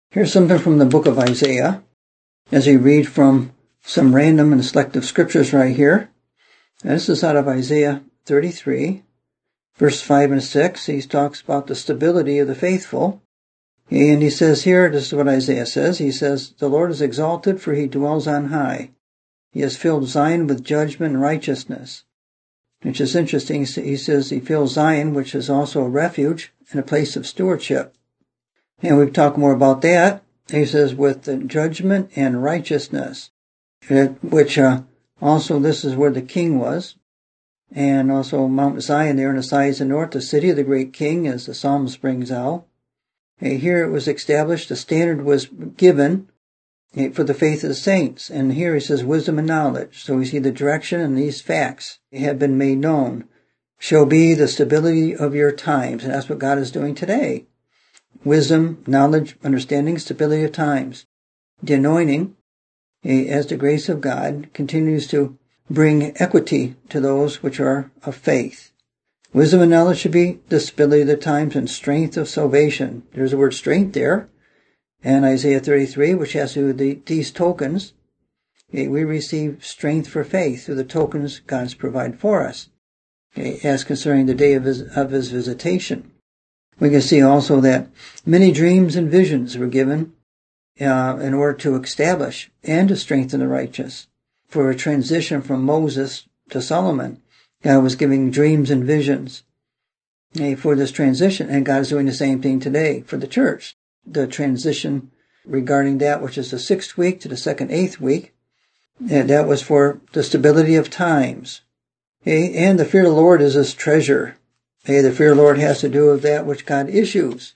Here's something from the book of Isaiah, as we read from some random and selective scriptures right here. And this is out of Isaiah 33, verse 5 and 6. He talks about the stability of the faithful. And he says here, this is what Isaiah says. He says, "The Lord is exalted, for he dwells on high. He has filled Zion with judgment and righteousness." Which is interesting. He says he fills Zion, which is also a refuge and a place of stewardship. And we've talked more about that. He says, with the judgment and righteousness, which also this is where the king was. And also Mount Zion there on the sides of the north, the city of the great king, as the Psalms brings out. And here it was established, the standard was given for the faith of the saints. And here he says wisdom and knowledge. So we see the direction, and these facts have been made known. Shall be the stability of your times. And that's what God is doing today. Wisdom, knowledge, understanding, stability of times. The anointing, as the grace of God, continues to bring equity to those which are of faith. Wisdom and knowledge should be the stability of the times and strength of salvation. There's the word strength there. And Isaiah 33, which has to do with these tokens. We receive strength for faith through the tokens God's provided for us. As concerning the day of his visitation. We can see also that many dreams and visions were given in order to establish and to strengthen the righteous. For a transition from Moses to Solomon, God was giving dreams and visions for this transition, and God is doing the same thing today for the church. The transition regarding that which is the 6th week to the 2nd 8th week, and that was for the stability of times. And the fear of the Lord is his treasure. The fear of the Lord has to do with that which God issues.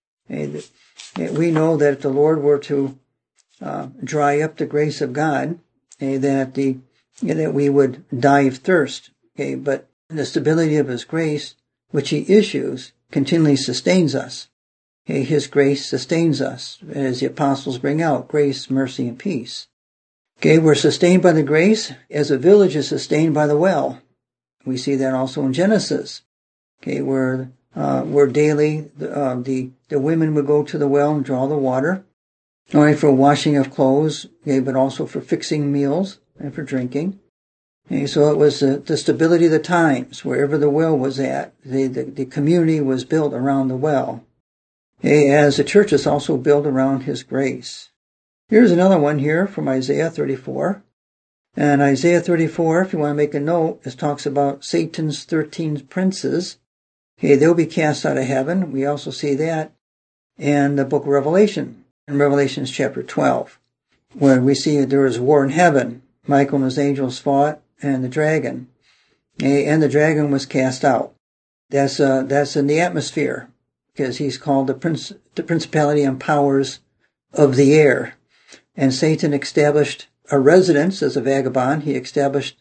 We know that if the Lord were to dry up the grace of God, that we would die of thirst. But the stability of his grace, which he issues, continually sustains us. His grace sustains us, as the apostles bring out, grace, mercy, and peace. We're sustained by the grace as a village is sustained by the well. We see that also in Genesis. Where daily the women would go to the well and draw the water, not only for washing of clothes, but also for fixing meals and for drinking. So it was the stability of the times. Wherever the well was at, the community was built around the well. As the church is also built around his grace. Here's another one here from Isaiah 34. And Isaiah 34, if you want to make a note, it talks about Satan's 13 princes. They'll be cast out of heaven. We also see that in the book of Revelation, in Revelation chapter 12, where we see that there is war in heaven. Michael and his angels fought, and the dragon. And the dragon was cast out. That's in the atmosphere, because he's called the principality and powers of the air. And Satan established a residence as a vagabond. He established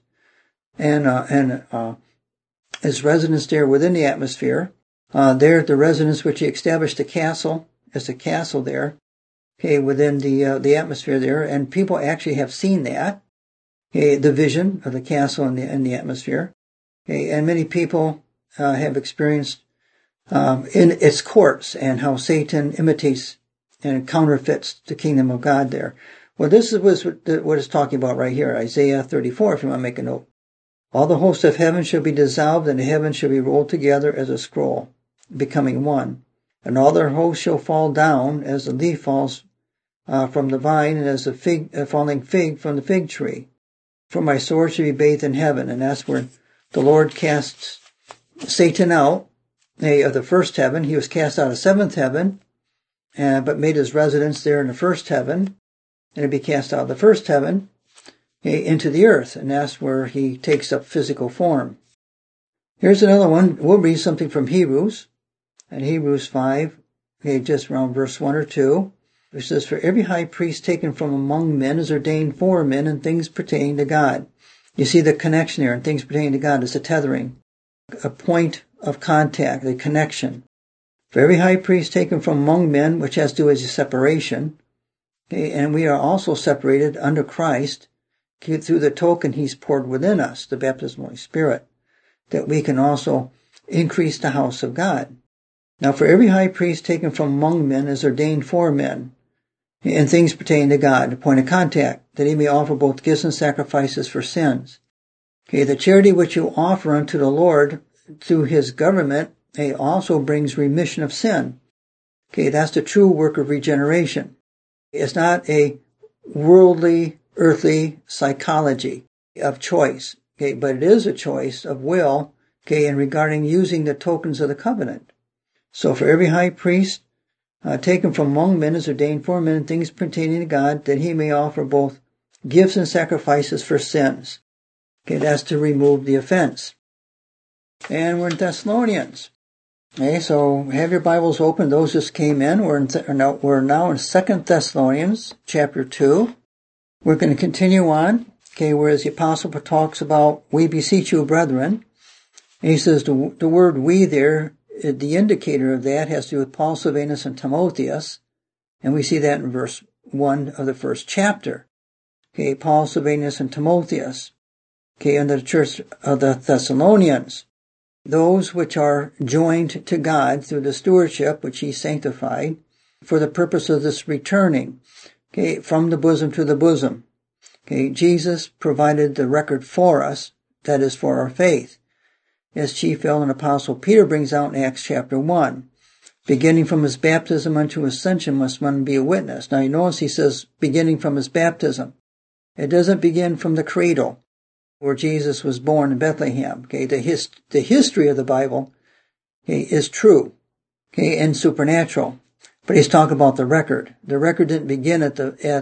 his residence there within the atmosphere. There at the residence which he established a castle, as a castle there, within the atmosphere there, and people actually have seen that, the vision of the castle in the atmosphere, and many people have experienced in its courts and how Satan imitates and counterfeits the kingdom of God there. Well, this is what it's talking about right here, Isaiah 34, if you want to make a note. All the hosts of heaven shall be dissolved, and the heavens shall be rolled together as a scroll, becoming one. And all their hosts shall fall down, as the leaf falls from the vine, and as the falling fig from the fig tree. For my sword shall be bathed in heaven. And that's where the Lord casts Satan out of the first heaven. He was cast out of 7th heaven, but made his residence there in the first heaven. And he'd be cast out of the first heaven into the earth, and that's where he takes up physical form. Here's another one. We'll read something from Hebrews, and Hebrews 5, just around verse 1 or 2, which says, "For every high priest taken from among men is ordained for men in things pertaining to God." You see the connection there, in things pertaining to God is a tethering, a point of contact, a connection. For every high priest taken from among men, which has to do with a separation, and we are also separated under Christ, through the token he's poured within us, the baptism of the Holy Spirit, that we can also increase the house of God. Now for every high priest taken from among men is ordained for men. and things pertaining to God, the point of contact, that he may offer both gifts and sacrifices for sins. Okay, the charity which you offer unto the Lord through his government, also brings remission of sin. Okay, that's the true work of regeneration. It's not a worldly, earthly psychology of choice. Okay, but it is a choice of will, okay, in regarding using the tokens of the covenant. So for every high priest, taken from among men, is ordained for men things pertaining to God, that he may offer both gifts and sacrifices for sins. Okay, that's to remove the offense. And we're in Thessalonians. Okay, so have your Bibles open. Those just came in. We're now in 2 Thessalonians chapter 2. We're going to continue on. Okay, whereas the apostle talks about, we beseech you, brethren. And he says the word we there, the indicator of that has to do with Paul, Silvanus, and Timotheus. And we see that in verse 1 of the first chapter. Okay, Paul, Silvanus, and Timotheus. Okay, under the church of the Thessalonians. Those which are joined to God through the stewardship which he sanctified for the purpose of this returning. Okay, from the bosom to the bosom. Okay, Jesus provided the record for us, that is for our faith. As Chief Elder and Apostle Peter brings out in Acts chapter 1. Beginning from his baptism unto ascension must one be a witness. Now you notice he says beginning from his baptism. It doesn't begin from the cradle, where Jesus was born in Bethlehem. Okay, the history of the Bible, okay, is true, okay, and supernatural. But he's talking about the record. The record didn't begin at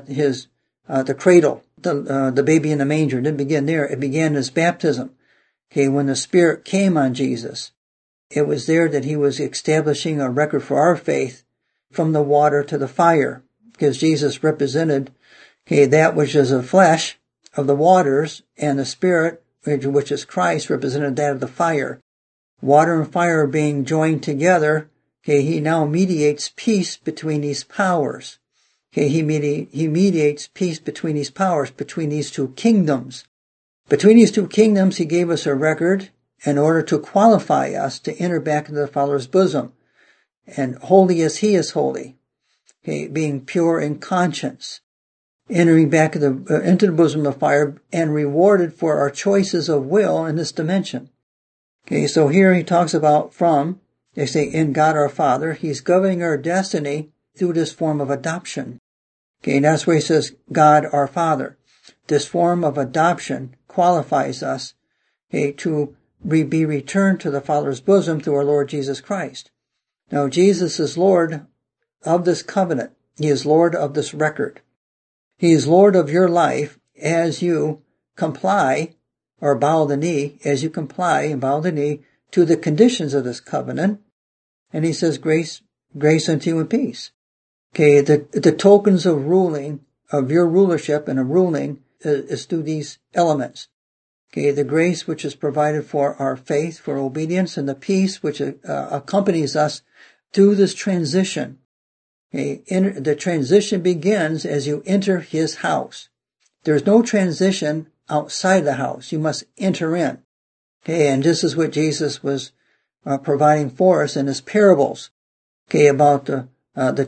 the cradle, the baby in the manger. It didn't begin there. It began his baptism. Okay, when the Spirit came on Jesus, it was there that he was establishing a record for our faith from the water to the fire, because Jesus represented, okay, that which is of flesh, of the waters, and the Spirit, which is Christ, represented that of the fire. Water and fire being joined together, okay, he now mediates peace between these powers. Okay, he mediates peace between these powers, between these two kingdoms. Between these two kingdoms, he gave us a record in order to qualify us to enter back into the Father's bosom. And holy as he is holy, okay, being pure in conscience, entering back into the bosom of fire and rewarded for our choices of will in this dimension. Okay, so here he talks about they say in God our Father, he's governing our destiny through this form of adoption. Okay, and that's where he says God our Father. This form of adoption qualifies us, okay, to be returned to the Father's bosom through our Lord Jesus Christ. Now Jesus is Lord of this covenant. He is Lord of this record. He is Lord of your life as you comply or bow the knee, as you comply and bow the knee to the conditions of this covenant. And he says, grace unto you and peace. Okay, the tokens of ruling, of your rulership and of ruling is through these elements. Okay, the grace which is provided for our faith, for obedience, and the peace which accompanies us through this transition. Okay, the transition begins as you enter his house. There's no transition outside the house. You must enter in. Okay, and this is what Jesus was providing for us in his parables. Okay, about the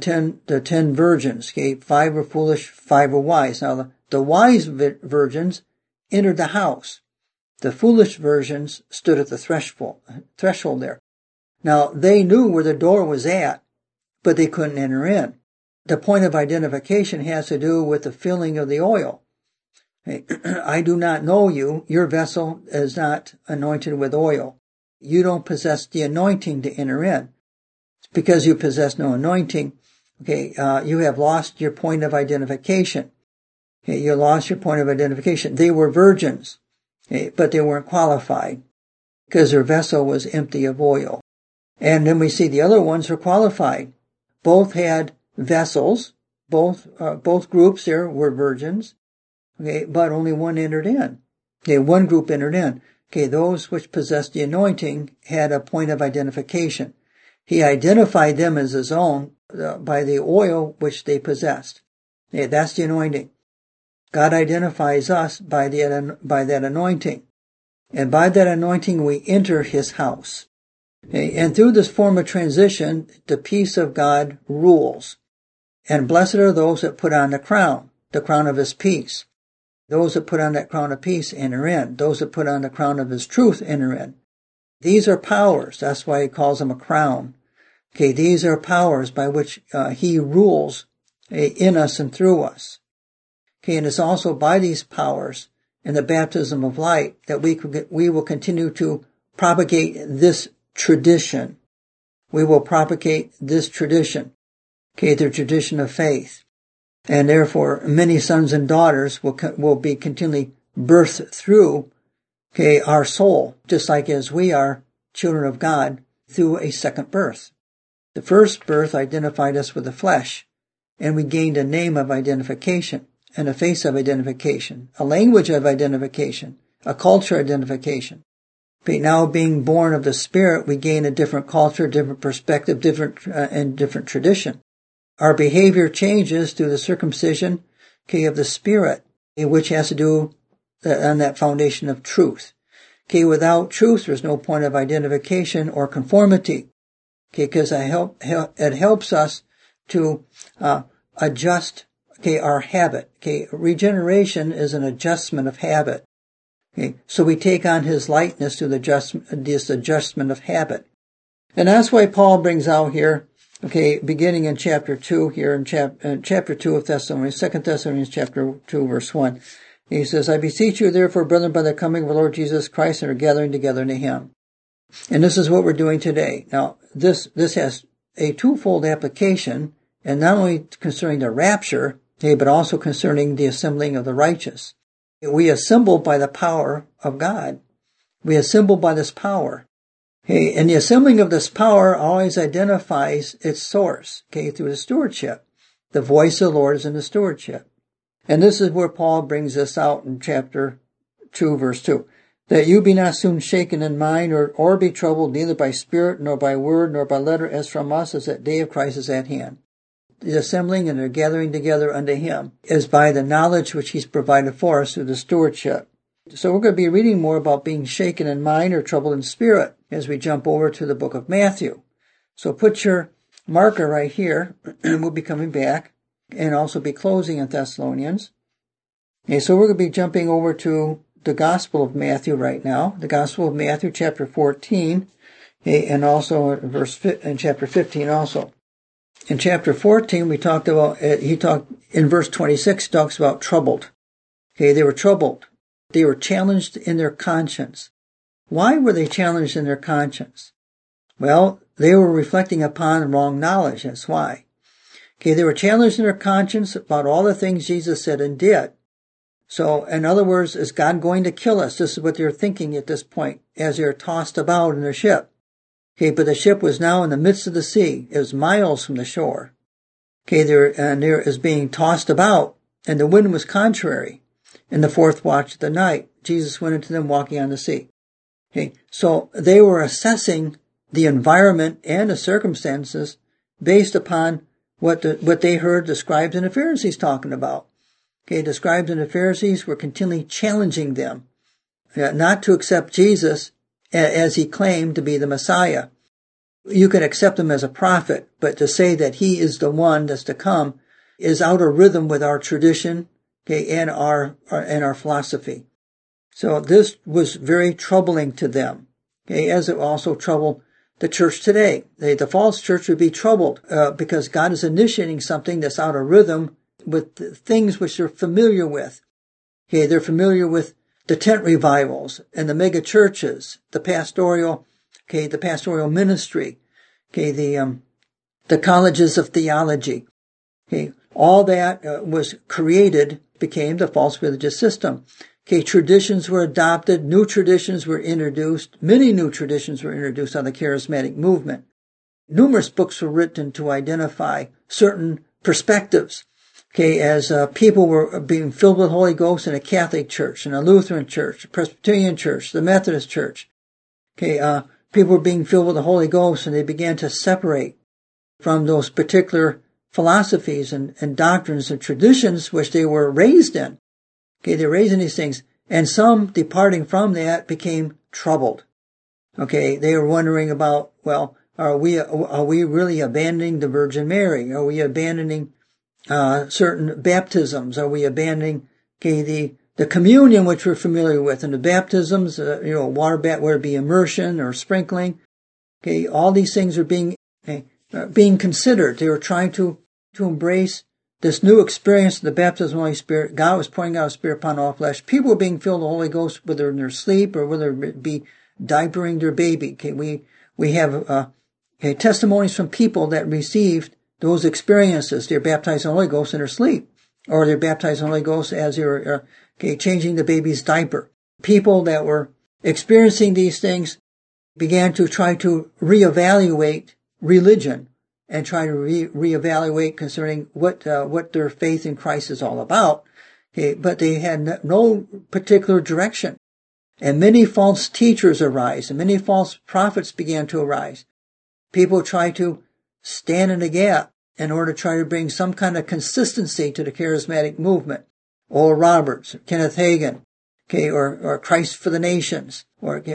10 virgins. Okay, 5 were foolish, 5 were wise. Now the wise virgins entered the house. The foolish virgins stood at the threshold there. Now they knew where the door was at, but they couldn't enter in. The point of identification has to do with the filling of the oil. Hey, I do not know you. Your vessel is not anointed with oil. You don't possess the anointing to enter in. It's because you possess no anointing. Okay, you have lost your point of identification. Okay, you lost your point of identification. They were virgins, okay, but they weren't qualified because their vessel was empty of oil. And then we see the other ones were qualified. Both had vessels. Both groups there were virgins. Okay, but only one entered in. Okay, one group entered in. Okay, those which possessed the anointing had a point of identification. He identified them as his own by the oil which they possessed. Okay, that's the anointing. God identifies us by that anointing. And by that anointing we enter his house. Okay, and through this form of transition, the peace of God rules. And blessed are those that put on the crown of his peace. Those that put on that crown of peace enter in. Those that put on the crown of his truth enter in. These are powers. That's why he calls them a crown. Okay, these are powers by which he rules in us and through us. Okay, and it's also by these powers and the baptism of light that we will continue to propagate this tradition. We will propagate this tradition. Okay, the tradition of faith. And therefore, many sons and daughters will be continually birthed through, okay, our soul, just like as we are children of God through a second birth. The first birth identified us with the flesh, and we gained a name of identification, and a face of identification, a language of identification, a culture identification. But now being born of the Spirit, we gain a different culture, different perspective, different tradition. Our behavior changes through the circumcision, okay, of the Spirit, which has to do on that foundation of truth. Okay, without truth, there's no point of identification or conformity. Okay, because it helps us to adjust, okay, our habit. Okay, regeneration is an adjustment of habit. Okay, so we take on his likeness through this adjustment of habit. And that's why Paul brings out here, okay, beginning in chapter 2 here, in chapter 2 of Thessalonians, 2 Thessalonians chapter 2 verse 1. He says, I beseech you therefore, brethren, by the coming of our Lord Jesus Christ, and are gathering together unto him. And this is what we're doing today. Now, this has a twofold application, and not only concerning the rapture, okay, but also concerning the assembling of the righteous. We assemble by the power of God. We assemble by this power. Okay, and the assembling of this power always identifies its source, okay, through the stewardship. The voice of the Lord is in the stewardship. And this is where Paul brings this out in chapter 2, verse 2. That you be not soon shaken in mind, or be troubled, neither by spirit, nor by word, nor by letter, as from us, as that day of Christ is at hand. The assembling and the gathering together unto him is by the knowledge which he's provided for us through the stewardship. So we're going to be reading more about being shaken in mind or troubled in spirit as we jump over to the book of Matthew. So put your marker right here, and we'll be coming back and also be closing in Thessalonians. Okay, so we're going to be jumping over to the Gospel of Matthew right now. The Gospel of Matthew, chapter 14, okay, and also in chapter 15 also. In chapter 14, we talked about, in verse 26, talks about troubled. Okay, they were troubled. They were challenged in their conscience. Why were they challenged in their conscience? Well, they were reflecting upon wrong knowledge, that's why. Okay, they were challenged in their conscience about all the things Jesus said and did. So, in other words, is God going to kill us? This is what they're thinking at this point, as they're tossed about in their ship. Okay, but the ship was now in the midst of the sea. It was miles from the shore. Okay, there is being tossed about, and the wind was contrary. In the fourth watch of the night, Jesus went into them walking on the sea. Okay, so they were assessing the environment and the circumstances based upon what they heard the scribes and the Pharisees talking about. Okay, the scribes and the Pharisees were continually challenging them not to accept Jesus as he claimed to be the Messiah. You can accept him as a prophet, but to say that he is the one that's to come is out of rhythm with our tradition, okay, and our philosophy. So this was very troubling to them, okay, as it also troubled the church today. The false church would be troubled because God is initiating something that's out of rhythm with things which they're familiar with. Okay, they're familiar with the tent revivals and the mega churches, the pastoral ministry, okay, the colleges of theology. Okay, all that was created, became the false religious system. Okay, traditions were adopted, new traditions were introduced, many new traditions were introduced on the charismatic movement. Numerous books were written to identify certain perspectives. Okay, as people were being filled with the Holy Ghost in a Catholic church, in a Lutheran church, a Presbyterian church, the Methodist church. Okay, people were being filled with the Holy Ghost, and they began to separate from those particular philosophies and doctrines and traditions which they were raised in. Okay, they were raised in these things, and some departing from that became troubled. Okay, they were wondering about, well, are we really abandoning the Virgin Mary? Are we abandoning certain baptisms? Are we abandoning, okay, the communion which we're familiar with, and the baptisms, water whether it be immersion or sprinkling? Okay, all these things are being considered. They were trying to embrace this new experience of the baptism of the Holy Spirit. God was pouring out His Spirit upon all flesh. People were being filled with the Holy Ghost, whether in their sleep or whether it be diapering their baby. Okay, we have testimonies from people that received those experiences. They're baptized in the Holy Ghost in their sleep, or they're baptized in the Holy Ghost as they're changing the baby's diaper. People that were experiencing these things began to try to reevaluate religion and try to reevaluate concerning what their faith in Christ is all about. Okay, but they had no particular direction. And many false teachers arise, and many false prophets began to arise. People try to stand in the gap in order to try to bring some kind of consistency to the charismatic movement. Oral Roberts, Kenneth Hagin, okay, or Christ for the Nations, or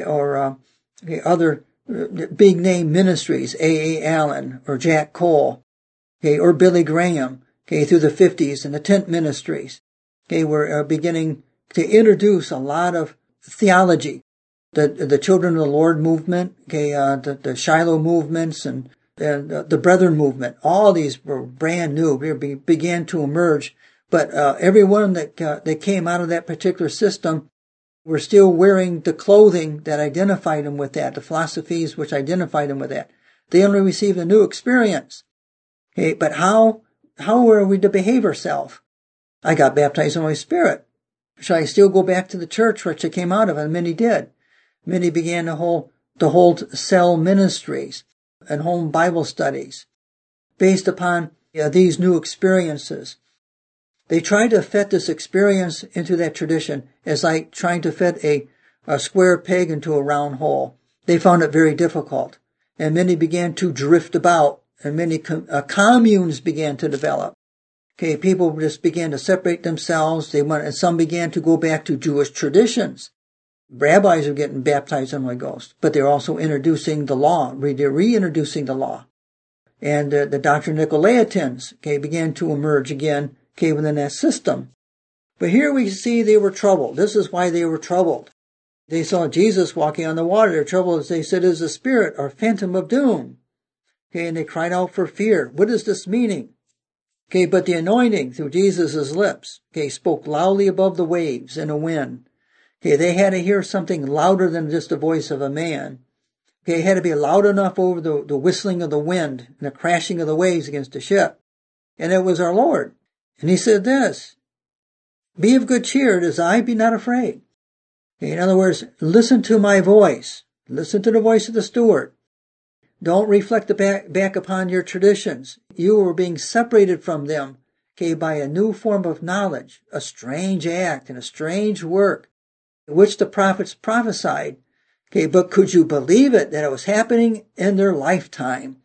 other big name ministries, A.A. Allen or Jack Cole, okay, or Billy Graham, okay, through the 50s, and the tent ministries. Okay, were beginning to introduce a lot of theology. The Children of the Lord movement, okay, the Shiloh movements, and the Brethren movement. All these were brand new. They began to emerge. But everyone that came out of that particular system were still wearing the clothing that identified them with that, the philosophies which identified them with that. They only received a new experience. Okay, but how are we to behave ourselves? I got baptized in the Holy Spirit. Shall I still go back to the church which I came out of? And many did. Many began to hold cell ministries and home Bible studies based upon these new experiences. They tried to fit this experience into that tradition as like trying to fit a square peg into a round hole. They found it very difficult. And many began to drift about, and many communes began to develop. Okay, people just began to separate themselves. And some began to go back to Jewish traditions. Rabbis are getting baptized in the Holy Ghost, but they're also introducing the law. They're reintroducing the law. And the Doctrine of Nicolaitans, okay, began to emerge again, okay, within that system. But here we see they were troubled. This is why they were troubled. They saw Jesus walking on the water. They're troubled as they said, "Is a spirit or phantom of doom." Okay, and they cried out for fear. What is this meaning? Okay, but the anointing through Jesus' lips, okay, spoke loudly above the waves and the wind. Okay, they had to hear something louder than just the voice of a man. Okay, it had to be loud enough over the whistling of the wind and the crashing of the waves against the ship. And it was our Lord. And He said this, "Be of good cheer, it is I, be not afraid." Okay, in other words, listen to my voice. Listen to the voice of the steward. Don't reflect back upon your traditions. You were being separated from them, okay, by a new form of knowledge, a strange act and a strange work, which the prophets prophesied. Okay, but could you believe it, that it was happening in their lifetime?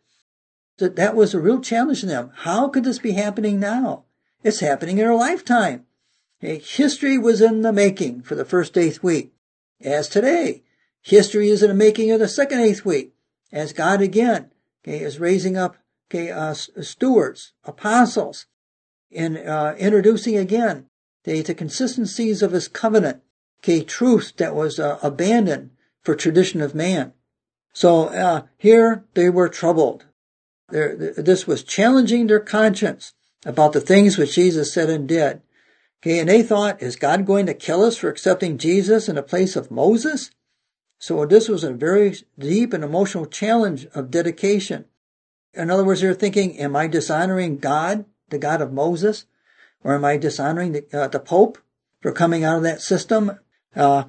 That was a real challenge to them. How could this be happening now? It's happening in our lifetime. Okay, history was in the making for the first eighth week. As today, history is in the making of the second eighth week. As God again, okay, is raising up, okay, stewards, apostles, and introducing again the consistencies of His covenant, okay, truth that was abandoned for tradition of man. So here they were troubled. This was challenging their conscience about the things which Jesus said and did. Okay, and they thought, is God going to kill us for accepting Jesus in the place of Moses? So this was a very deep and emotional challenge of dedication. In other words, they're thinking, am I dishonoring God, the God of Moses? Or am I dishonoring the Pope for coming out of that system? Now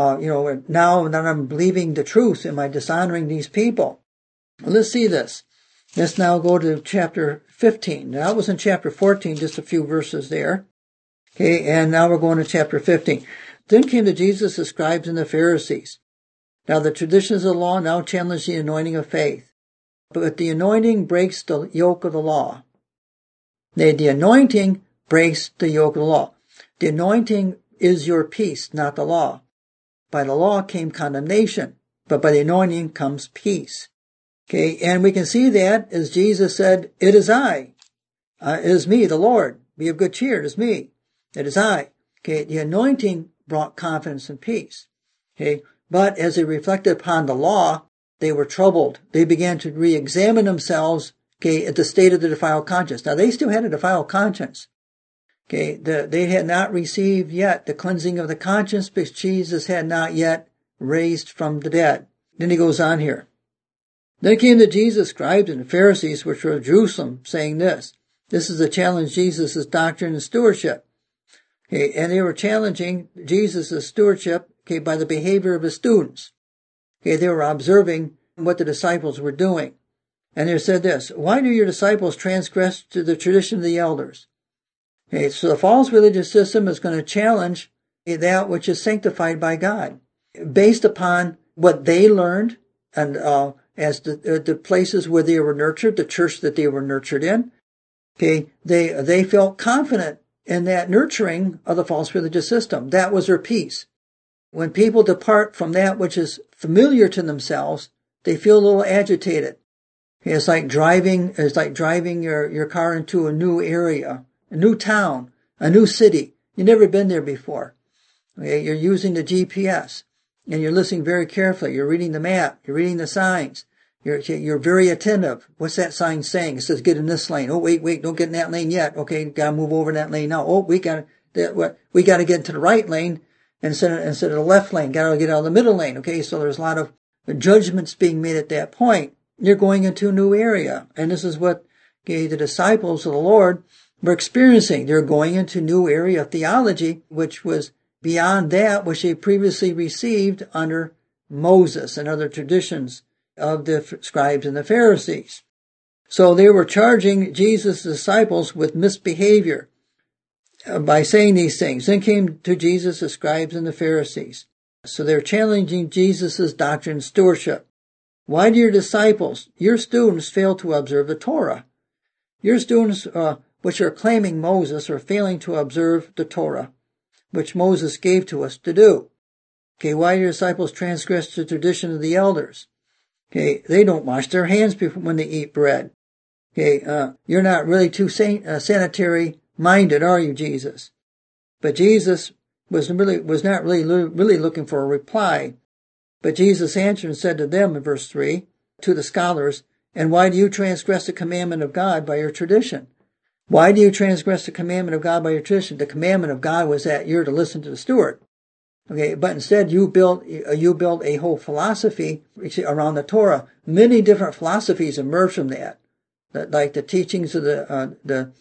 that I'm believing the truth, am I dishonoring these people? Well, let's see this. Let's now go to chapter 15. Now, that was in chapter 14, just a few verses there. Okay, and now we're going to chapter 15. Then came to Jesus the scribes and the Pharisees. Now the traditions of the law now challenge the anointing of faith. But the anointing breaks the yoke of the law. The anointing breaks the yoke of the law. The anointing is your peace, not the law. By the law came condemnation, but by the anointing comes peace. Okay, and we can see that as Jesus said, "It is I. It is me, the Lord. Be of good cheer. It is me. It is I. Okay. The anointing brought confidence and peace. Okay. But as they reflected upon the law, they were troubled. They began to re-examine themselves, okay, at the state of the defiled conscience. Now, they still had a defiled conscience. Okay. They had not received yet the cleansing of the conscience because Jesus had not yet raised from the dead. Then he goes on here. Then came to Jesus scribes and the Pharisees, which were of Jerusalem, saying this. This is a challenge Jesus' doctrine and stewardship. Okay, and they were challenging Jesus' stewardship, okay, by the behavior of his students. Okay, they were observing what the disciples were doing. And they said this, why do your disciples transgress to the tradition of the elders? Okay, so the false religious system is going to challenge that which is sanctified by God, based upon what they learned and as the places where they were nurtured, the church that they were nurtured in. Okay, they felt confident in that nurturing of the false religious system. That was their peace. When people depart from that which is familiar to themselves, they feel a little agitated. Okay, it's like driving your car into a new area, a new town, a new city. You've never been there before. Okay, you're using the GPS and you're listening very carefully. You're reading the map. You're reading the signs. You're very attentive. What's that sign saying? It says get in this lane. Oh, wait, don't get in that lane yet. Okay, gotta move over in that lane now. Oh, we gotta get into the right lane instead of the left lane. Gotta get out of the middle lane. Okay, so there's a lot of judgments being made at that point. You're going into a new area. And this is what, okay, the disciples of the Lord were experiencing. They're going into a new area of theology, which was beyond that which they previously received under Moses and other traditions of the scribes and the Pharisees. So they were charging Jesus' disciples with misbehavior by saying these things. Then came to Jesus the scribes and the Pharisees. So they're challenging Jesus' doctrine and stewardship. Why do your disciples, your students, fail to observe the Torah? Your students, which are claiming Moses, are failing to observe the Torah, which Moses gave to us to do. Okay, why do your disciples transgress the tradition of the elders? Okay, they don't wash their hands before when they eat bread. Okay, you're not really too sanitary minded, are you, Jesus? But Jesus was not really looking for a reply. But Jesus answered and said to them in verse 3, to the scholars, and why do you transgress the commandment of God by your tradition? Why do you transgress the commandment of God by your tradition? The commandment of God was that you're to listen to the steward. Okay, but instead you built a whole philosophy around the Torah. Many different philosophies emerged from that, like the teachings of the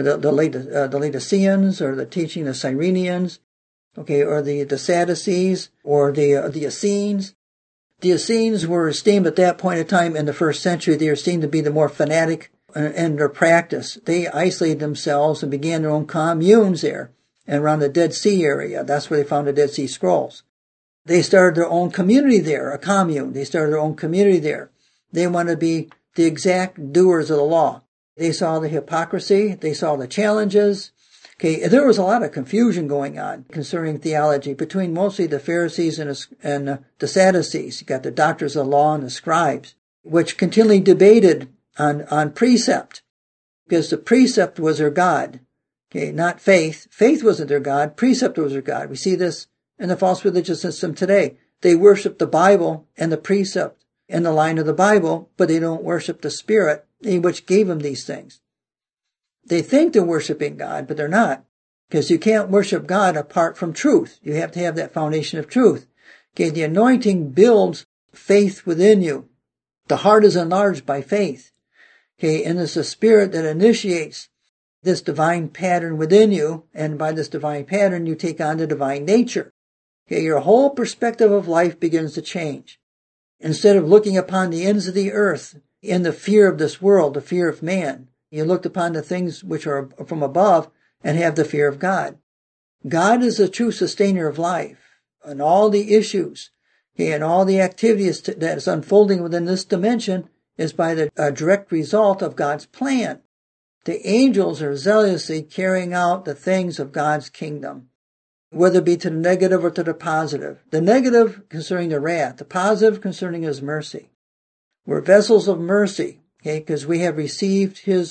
Laodiceans, or the teaching of the Cyrenians, okay, or the Sadducees, or the Essenes. The Essenes were esteemed at that point in time in the first century. They were esteemed to be the more fanatic in their practice. They isolated themselves and began their own communes there. And around the Dead Sea area, that's where they found the Dead Sea Scrolls. They started their own community there, a commune. They started their own community there. They wanted to be the exact doers of the law. They saw the hypocrisy. They saw the challenges. Okay, there was a lot of confusion going on concerning theology between mostly the Pharisees and the Sadducees. You got the doctors of the law and the scribes, which continually debated on precept, because the precept was their God. Okay, not faith. Faith wasn't their God. Precept was their God. We see this in the false religious system today. They worship the Bible and the precept and the line of the Bible, but they don't worship the Spirit, which gave them these things. They think they're worshiping God, but they're not. Because you can't worship God apart from truth. You have to have that foundation of truth. Okay, the anointing builds faith within you. The heart is enlarged by faith. Okay, and it's the Spirit that initiates this divine pattern within you, and by this divine pattern you take on the divine nature. Okay, your whole perspective of life begins to change. Instead of looking upon the ends of the earth in the fear of this world, the fear of man, you looked upon the things which are from above and have the fear of God. God is the true sustainer of life, and all the issues, okay, and all the activities that is unfolding within this dimension is by the direct result of God's plan. The angels are zealously carrying out the things of God's kingdom, whether it be to the negative or to the positive. The negative concerning the wrath, the positive concerning His mercy. We're vessels of mercy, okay, because we have received His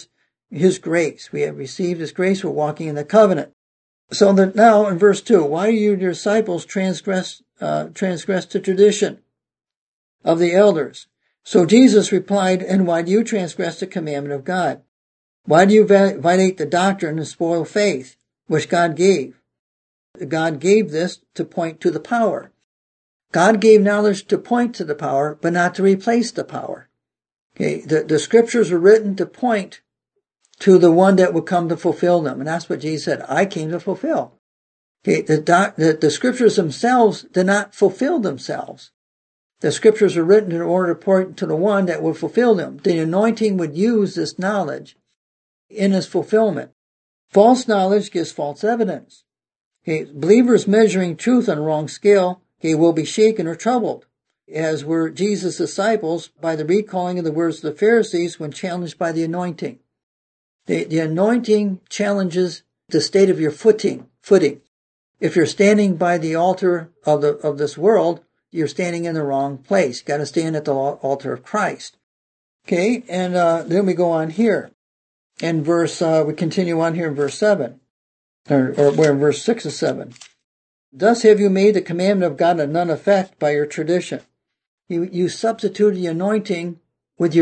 His grace. We have received His grace. We're walking in the covenant. So that now in verse 2, why do you, your disciples, transgress the tradition of the elders? So Jesus replied, and why do you transgress the commandment of God? Why do you violate the doctrine and spoil faith, which God gave? God gave this to point to the power. God gave knowledge to point to the power, but not to replace the power. Okay, the scriptures were written to point to the one that would come to fulfill them. And that's what Jesus said, I came to fulfill. Okay, the scriptures themselves did not fulfill themselves. The scriptures are written in order to point to the one that would fulfill them. The anointing would use this knowledge in its fulfillment. False knowledge gives false evidence. Okay, believers measuring truth on a wrong scale, will be shaken or troubled, as were Jesus' disciples by the recalling of the words of the Pharisees when challenged by the anointing. The anointing challenges the state of your footing. If you're standing by the altar of this world, you're standing in the wrong place. You got to stand at the altar of Christ. Okay, and then we go on here. In we continue on here in verse 7. Or we're in verse 6 of 7. Thus have you made the commandment of God of none effect by your tradition. You substitute the anointing with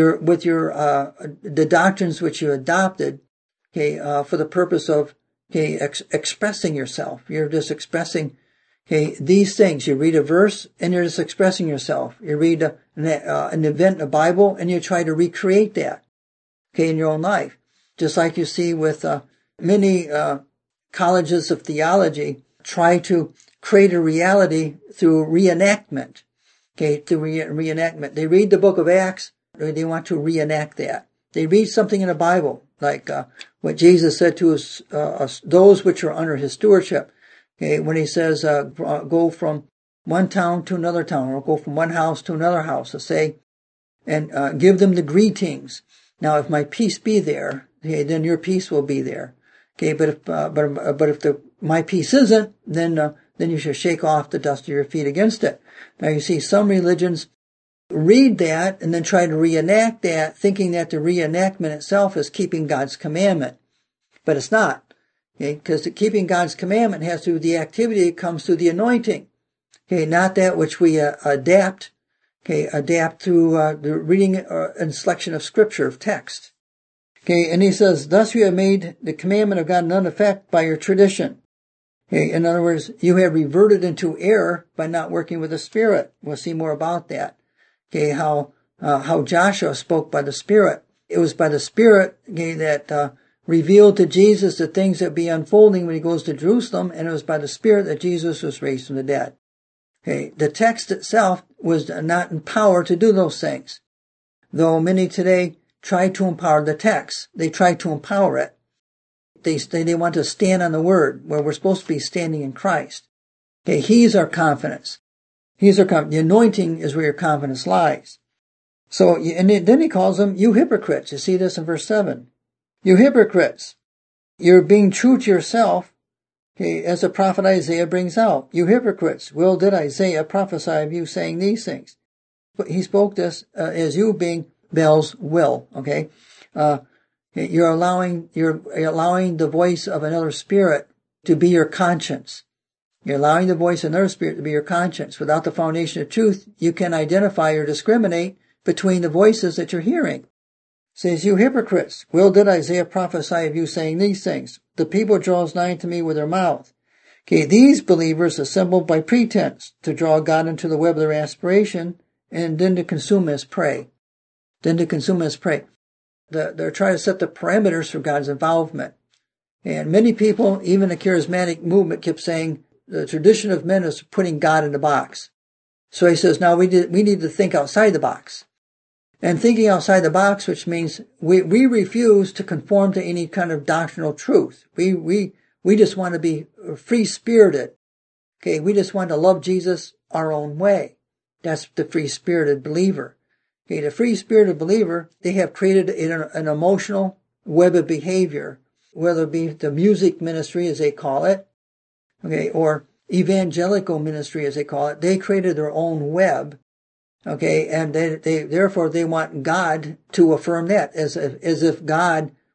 the doctrines which you adopted, for the purpose of, expressing yourself. You're just expressing, these things. You read a verse and you're just expressing yourself. You read an event in the Bible and you try to recreate that, in your own life. Just like you see with, many, colleges of theology try to create a reality through reenactment. Through reenactment. They read the book of Acts, they want to reenact that. They read something in the Bible, like what Jesus said to those which are under His stewardship. When He says, go from one town to another town, or go from one house to another house, to say, and give them the greetings. Now, if my peace be there, then your peace will be there. But if my peace isn't, then you should shake off the dust of your feet against it. Now you see some religions read that and then try to reenact that, thinking that the reenactment itself is keeping God's commandment. But it's not. Because keeping God's commandment has to do with the activity that comes through the anointing. Not that which we adapt. Adapt through the reading and selection of scripture, of text. And he says, thus you have made the commandment of God none effect by your tradition. In other words, you have reverted into error by not working with the Spirit. We'll see more about that. How Joshua spoke by the Spirit. It was by the Spirit, that revealed to Jesus the things that be unfolding when He goes to Jerusalem, and it was by the Spirit that Jesus was raised from the dead. The text itself was not in power to do those things. Though many today try to empower the text. They try to empower it. They want to stand on the Word, where we're supposed to be standing in Christ. He's our confidence. The anointing is where your confidence lies. So, and then He calls them, you hypocrites. You see this in verse 7. You hypocrites. You're being true to yourself, as the prophet Isaiah brings out. You hypocrites. Well, did Isaiah prophesy of you saying these things? But he spoke this as you being Baal's will, You're allowing the voice of another spirit to be your conscience. You're allowing the voice of another spirit to be your conscience. Without the foundation of truth, you can identify or discriminate between the voices that you're hearing. It says, you hypocrites, well did Isaiah prophesy of you saying these things. The people draws nigh to me with their mouth. These believers assemble by pretense to draw God into the web of their aspiration, and then to consume as prey. They're trying to set the parameters for God's involvement. And many people, even the charismatic movement, kept saying the tradition of men is putting God in the box. So he says, now we need to think outside the box. And thinking outside the box, which means we refuse to conform to any kind of doctrinal truth. We just want to be free-spirited. We just want to love Jesus our own way. That's the free-spirited believer. The free-spirited believer, they have created an emotional web of behavior, whether it be the music ministry, as they call it, or evangelical ministry, as they call it. They created their own web, and therefore they want God to affirm that, as if God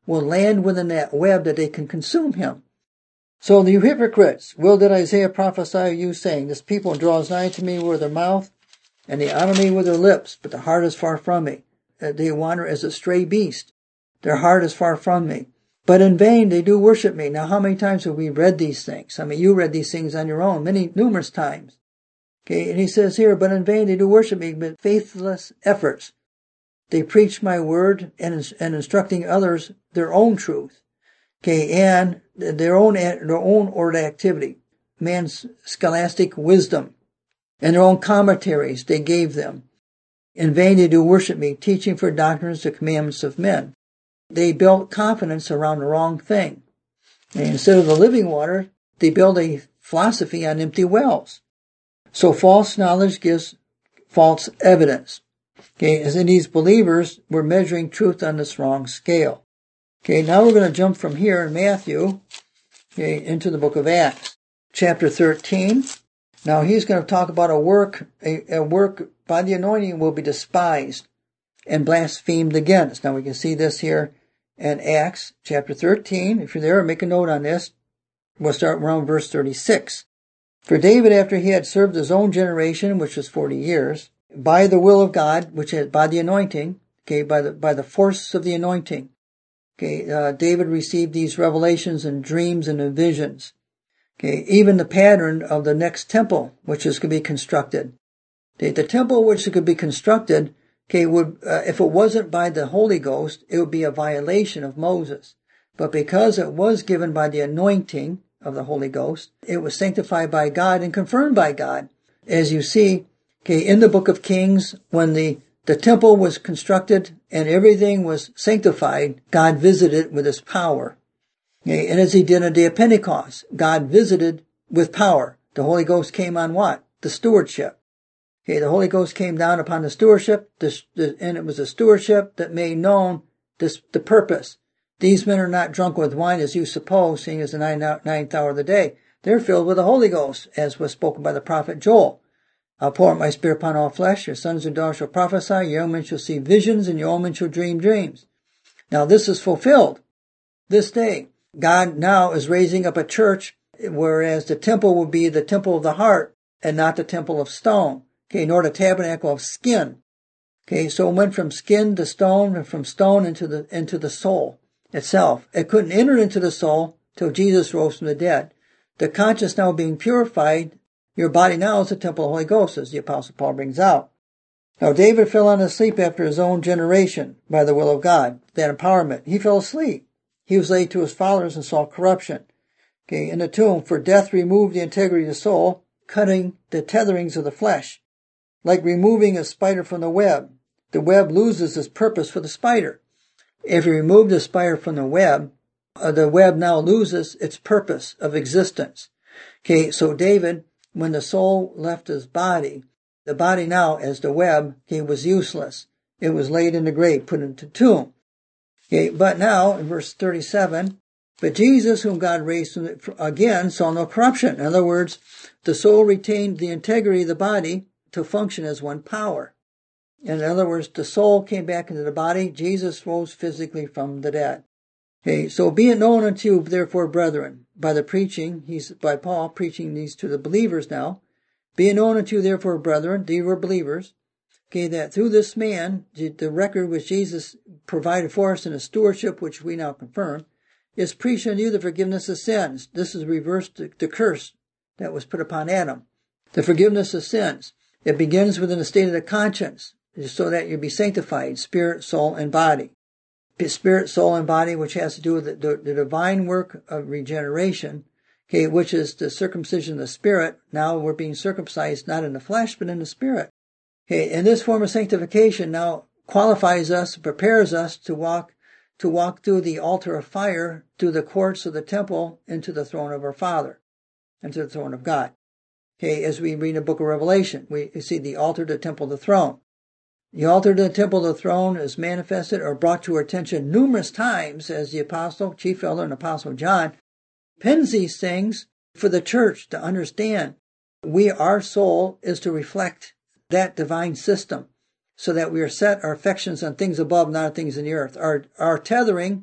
will land within that web that they can consume him. So the hypocrites, well did Isaiah prophesy of you, saying, this people draws nigh to me with their mouth, and they honor me with their lips, but the heart is far from me. They wander as a stray beast. Their heart is far from me. But in vain they do worship me. Now how many times have we read these things? I mean, you read these things on your own, numerous times. Okay, and he says here, but in vain they do worship me, but faithless efforts. They preach my word and instructing others their own truth. Okay, and their own ordered activity, man's scholastic wisdom, and their own commentaries they gave them. In vain they do worship me, teaching for doctrines the commandments of men. They built confidence around the wrong thing. And instead of the living water, they build a philosophy on empty wells. So false knowledge gives false evidence. Okay, as in these believers were measuring truth on this wrong scale. Okay, now we're going to jump from here in Matthew, okay, into the book of Acts, chapter 13. Now he's going to talk about a work by the anointing will be despised and blasphemed against. Now we can see this here in Acts chapter 13. If you're there, make a note on this. We'll start around verse 36. For David, after he had served his own generation, which was 40 years, by the will of God, which is by the anointing, okay, by the force of the anointing, okay, David received these revelations and dreams and in visions. Okay, even the pattern of the next temple, which is going to be constructed. The temple which could be constructed, okay, would, if it wasn't by the Holy Ghost, it would be a violation of Moses. But because it was given by the anointing of the Holy Ghost, it was sanctified by God and confirmed by God. As you see, okay, in the book of Kings, when the temple was constructed and everything was sanctified, God visited with his power. Okay, and as he did on the day of Pentecost, God visited with power. The Holy Ghost came on what? The stewardship. Okay, the Holy Ghost came down upon the stewardship, and it was a stewardship that made known the purpose. These men are not drunk with wine as you suppose, seeing as the ninth hour of the day. They're filled with the Holy Ghost, as was spoken by the prophet Joel. I'll pour out my spirit upon all flesh. Your sons and daughters shall prophesy. Your young men shall see visions, and your old men shall dream dreams. Now this is fulfilled this day. God now is raising up a church, whereas the temple will be the temple of the heart and not the temple of stone. Okay, nor the tabernacle of skin. Okay, so it went from skin to stone and from stone into the soul itself. It couldn't enter into the soul till Jesus rose from the dead. The conscience now being purified, your body now is the temple of the Holy Ghost, as the Apostle Paul brings out. Now David fell on asleep after his own generation by the will of God, that empowerment. He fell asleep. He was laid to his fathers and saw corruption. Okay, in the tomb, for death removed the integrity of the soul, cutting the tetherings of the flesh. Like removing a spider from the web. The web loses its purpose for the spider. If you remove the spider from the web now loses its purpose of existence. Okay, so David, when the soul left his body, the body now, as the web, okay, was useless. It was laid in the grave, put into the tomb. Okay, but now, in verse 37, but Jesus, whom God raised again, saw no corruption. In other words, the soul retained the integrity of the body to function as one power. In other words, the soul came back into the body. Jesus rose physically from the dead. Okay, so be it known unto you, therefore, brethren, by the preaching, by Paul preaching these to the believers now, be it known unto you, therefore, brethren, these were believers, okay, that through this man, the record which Jesus provided for us in a stewardship, which we now confirm, is preached unto you the forgiveness of sins. This is reversed the curse that was put upon Adam. The forgiveness of sins. It begins within the state of the conscience, so that you be sanctified, spirit, soul, and body. Spirit, soul, and body, which has to do with the divine work of regeneration, okay, which is the circumcision of the spirit. Now we're being circumcised not in the flesh, but in the spirit. Okay, and this form of sanctification now qualifies us, prepares us to walk through the altar of fire, through the courts of the temple, into the throne of our Father, into the throne of God. Okay, as we read in the book of Revelation, we see the altar, the temple, the throne. The altar, the temple, the throne is manifested or brought to our attention numerous times as the apostle, chief elder, and apostle John pens these things for the church to understand. Our soul is to reflect that divine system so that we are set our affections on things above, not on things in the earth. Our tethering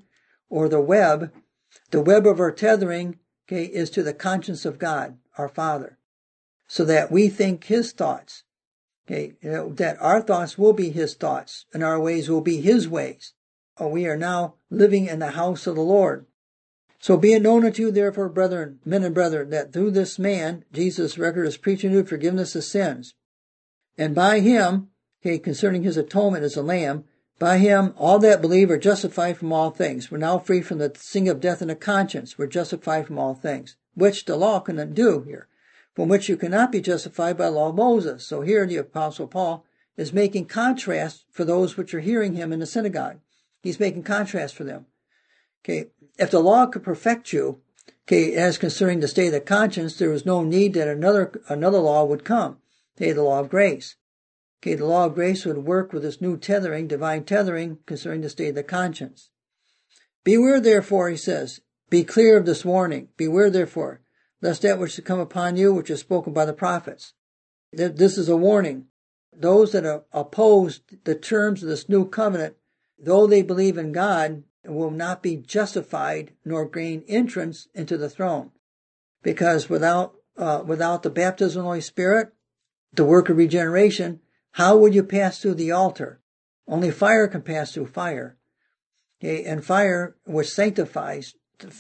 or the web of our tethering, okay, is to the conscience of God, our Father, so that we think His thoughts, okay, that our thoughts will be His thoughts and our ways will be His ways. We are now living in the house of the Lord. So be it known unto you, therefore, brethren, men and brethren, that through this man, Jesus, record is preaching you forgiveness of sins. And by Him, okay, concerning His atonement as a lamb, by Him, all that believe are justified from all things. We're now free from the sting of death in the conscience. We're justified from all things, which the law cannot do here, from which you cannot be justified by the law of Moses. So here the Apostle Paul is making contrast for those which are hearing him in the synagogue. He's making contrast for them. Okay, if the law could perfect you, okay, as concerning the state of the conscience, there was no need that another law would come. Okay, the law of grace. Okay, the law of grace would work with this new tethering, divine tethering, concerning the state of the conscience. Beware therefore, he says, be clear of this warning. Beware therefore, lest that which should come upon you, which is spoken by the prophets. This is a warning. Those that oppose the terms of this new covenant, though they believe in God, will not be justified nor gain entrance into the throne. Because without the baptism of the Holy Spirit, the work of regeneration, how would you pass through the altar? Only fire can pass through fire. Okay, and fire, which sanctifies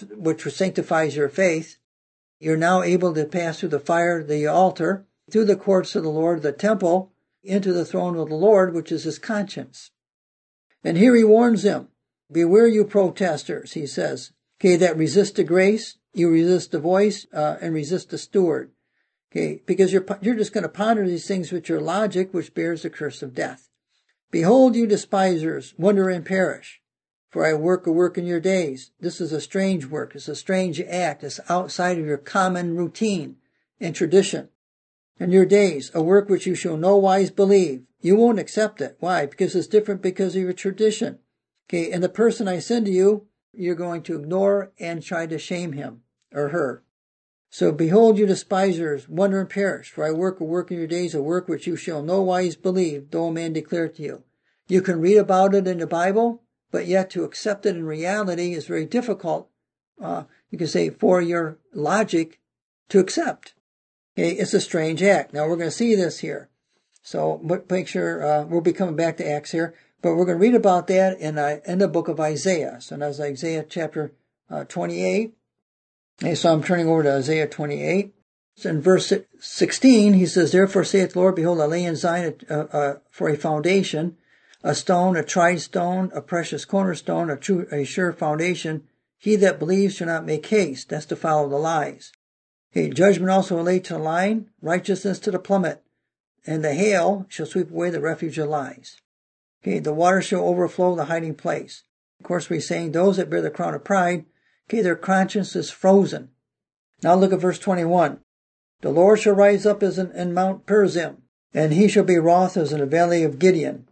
your faith, you're now able to pass through the fire, the altar, through the courts of the Lord, the temple, into the throne of the Lord, which is His conscience. And here he warns them, beware you protesters, he says, okay, that resist the grace, you resist the voice, and resist the steward. Okay, because you're just going to ponder these things which are logic, which bears the curse of death. Behold, you despisers, wonder and perish, for I work a work in your days. This is a strange work. It's a strange act. It's outside of your common routine and tradition. In your days, a work which you shall no wise believe. You won't accept it. Why? Because it's different because of your tradition. Okay, and the person I send to you, you're going to ignore and try to shame him or her. So behold, you despisers, wonder and perish, for I work a work in your days, a work which you shall no wise believe, though a man declare it to you. You can read about it in the Bible, but yet to accept it in reality is very difficult, you can say, for your logic to accept. Okay, it's a strange act. Now we're going to see this here. So make sure, we'll be coming back to Acts here, but we're going to read about that in the book of Isaiah. So that's Isaiah chapter 28. Okay, so I'm turning over to Isaiah 28. In verse 16, he says, therefore saith the Lord, behold, I lay in Zion for a foundation, a stone, a tried stone, a precious cornerstone, a sure foundation. He that believes shall not make haste. That's to follow the lies. Okay, judgment also will lay to the line, righteousness to the plummet, and the hail shall sweep away the refuge of lies. Okay, the water shall overflow the hiding place. Of course, we're saying those that bear the crown of pride, okay, their conscience is frozen. Now look at verse 21. The Lord shall rise up as in Mount Perazim, and he shall be wroth as in the valley of Gibeon,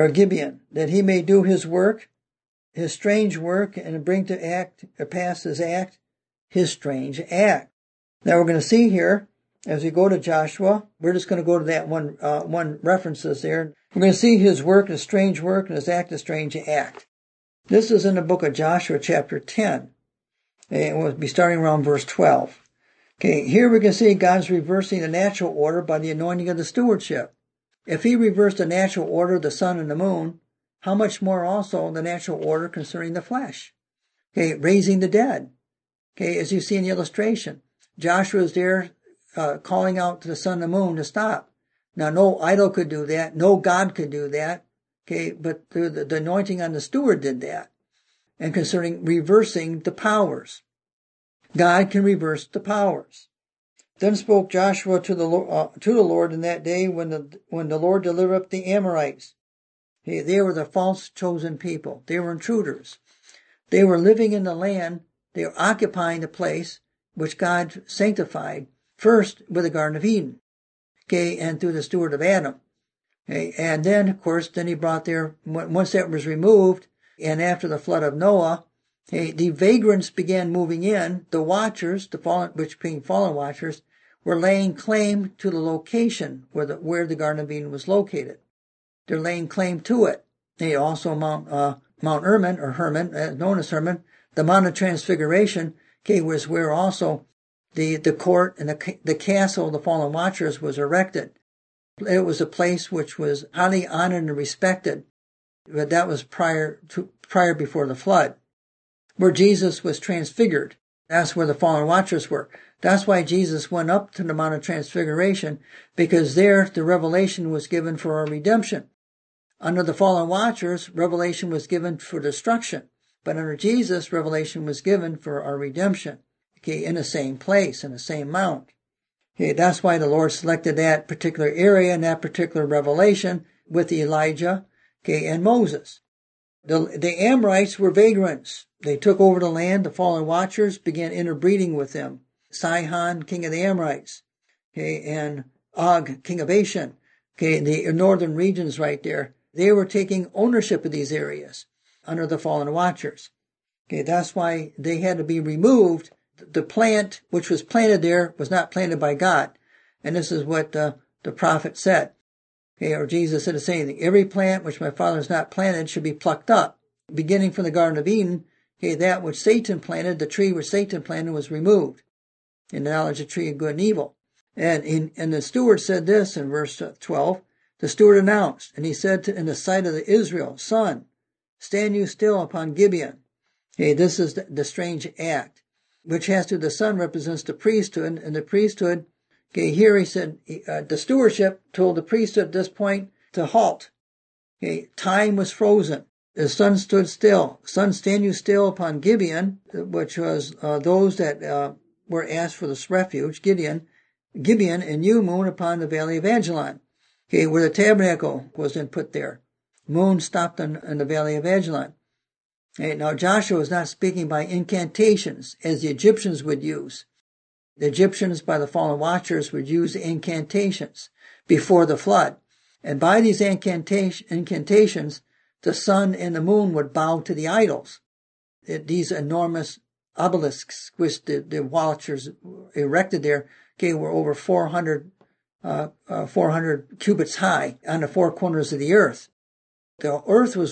that he may do his work, his strange work, and bring to pass his act, his strange act. Now we're going to see here, as we go to Joshua, we're just going to go to that one references there. We're going to see his work, his strange work, and his act, a strange act. This is in the book of Joshua, chapter 10. And we'll be starting around verse 12. Okay, here we can see God's reversing the natural order by the anointing of the stewardship. If he reversed the natural order of the sun and the moon, how much more also the natural order concerning the flesh? Okay, raising the dead. Okay, as you see in the illustration, Joshua is there calling out to the sun and the moon to stop. Now, no idol could do that. No God could do that. Okay, but the anointing on the steward did that. And concerning reversing the powers. God can reverse the powers. Then spoke Joshua to the Lord in that day when the Lord delivered up the Amorites. They were the false chosen people. They were intruders. They were living in the land. They were occupying the place which God sanctified first with the Garden of Eden. Okay, and through the steward of Adam. Okay, and then, of course, he brought there, once that was removed, and after the flood of Noah, the vagrants began moving in. The watchers, which being fallen watchers, were laying claim to the location where the Garden of Eden was located. They're laying claim to it. Also Mount Hermon, known as Hermon, The Mount of Transfiguration, okay, was where also the court and the castle of the fallen watchers was erected. It was a place which was highly honored and respected, but that was prior before the flood. Where Jesus was transfigured, that's where the fallen watchers were. That's why Jesus went up to the Mount of Transfiguration, because there the revelation was given for our redemption. Under the fallen watchers, revelation was given for destruction. But under Jesus, revelation was given for our redemption. Okay, in the same place, in the same mount. Okay, that's why the Lord selected that particular area and that particular revelation with Elijah, okay, and Moses. The Amorites were vagrants. They took over the land. The fallen watchers began interbreeding with them. Sihon, king of the Amorites, okay, and Og, king of Bashan, okay, the northern regions right there. They were taking ownership of these areas under the fallen watchers. Okay, that's why they had to be removed. The plant which was planted there was not planted by God. And this is what the prophet said. Okay, or Jesus said the same thing. Every plant which my Father has not planted should be plucked up. Beginning from the Garden of Eden, okay, that which Satan planted, the tree which Satan planted was removed. In the knowledge of tree of good and evil. And the steward said this in verse 12. The steward announced, and he said in the sight of the Israel, Son, stand you still upon Gibeon. Okay, this is the strange act, which has to, the son represents the priesthood, and the priesthood, okay, here he said, the stewardship told the priesthood at this point to halt. Okay, time was frozen. The sun stood still. Son, stand you still upon Gibeon, which was those that were asked for this refuge, Gibeon, and you, moon, upon the valley of Ajalon. Okay, where the tabernacle was then put there. Moon stopped in the valley of Ajalon. Okay, now Joshua was not speaking by incantations, as the Egyptians would use. The Egyptians, by the fallen watchers, would use incantations before the flood. And by these incantations, the sun and the moon would bow to the idols. These enormous obelisks, which the watchers erected there, okay, were over 400 cubits high on the four corners of the earth. The earth was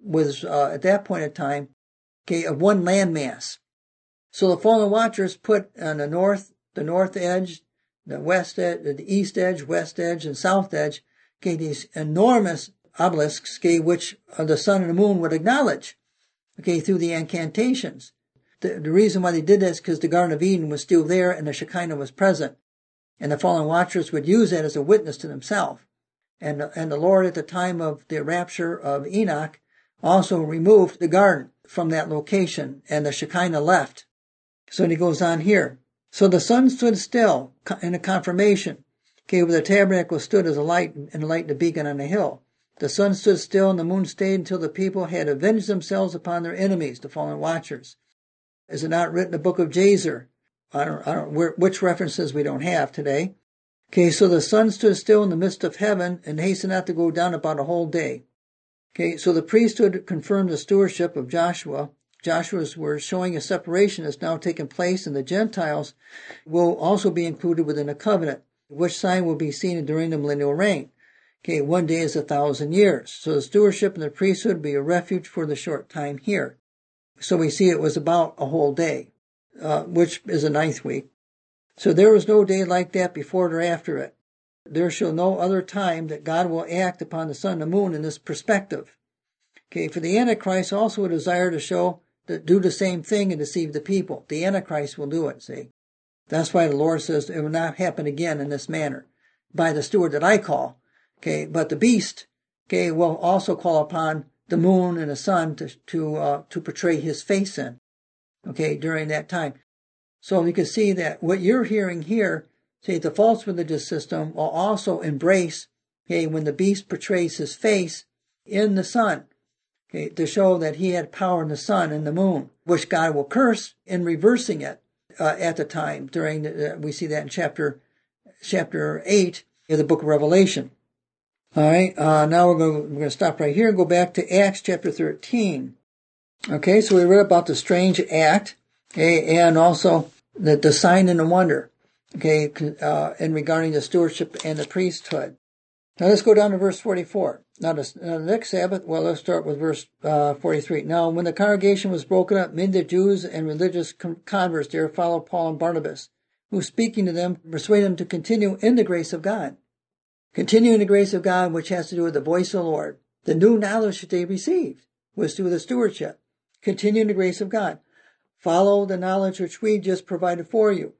at that point in time, okay, of one landmass. So the fallen watchers put on the north edge, the west edge, the east edge, west edge, and south edge, okay, these enormous obelisks, okay, which the sun and the moon would acknowledge, okay, through the incantations. The reason why they did this is because the Garden of Eden was still there and the Shekinah was present. And the fallen watchers would use that as a witness to themselves. And the Lord at the time of the rapture of Enoch also removed the garden from that location, and the Shekinah left. So he goes on here. So the sun stood still in a confirmation. Okay, where the tabernacle stood as a light and the beacon on a hill. The sun stood still and the moon stayed until the people had avenged themselves upon their enemies, the fallen watchers. Is it not written in the book of Jazer? I don't which references we don't have today. Okay, so the sun stood still in the midst of heaven and hastened not to go down about a whole day. Okay, so the priesthood confirmed the stewardship of Joshua. Joshua's were showing a separation that's now taken place, and the Gentiles will also be included within the covenant, which sign will be seen during the millennial reign. Okay, 1 day is 1,000 years. So the stewardship and the priesthood will be a refuge for the short time here. So we see it was about a whole day, which is a 9th week. So there was no day like that before or after it. There shall no other time that God will act upon the sun and the moon in this perspective. Okay, for the Antichrist also a desire to show that do the same thing and deceive the people. The Antichrist will do it, see. That's why the Lord says it will not happen again in this manner by the steward that I call. Okay, but the beast, okay, will also call upon the moon and the sun to portray his face in, okay, during that time. So you can see that what you're hearing here, say the false religious system will also embrace, okay, when the beast portrays his face in the sun, okay, to show that he had power in the sun and the moon, which God will curse in reversing it at the time during we see that in chapter 8 of the book of Revelation. All right, now we're going to stop right here and go back to Acts chapter 13. Okay, so we read about the strange act, okay, and also the sign and the wonder, okay, in regarding the stewardship and the priesthood. Now let's go down to verse 44. Now the next Sabbath, well, let's start with verse 43. Now when the congregation was broken up, many of the Jews and religious converts there followed Paul and Barnabas, who speaking to them persuaded them to continue in the grace of God. Continue in the grace of God, which has to do with the voice of the Lord. The new knowledge that they received was through the stewardship. Continue in the grace of God. Follow the knowledge which we just provided for you.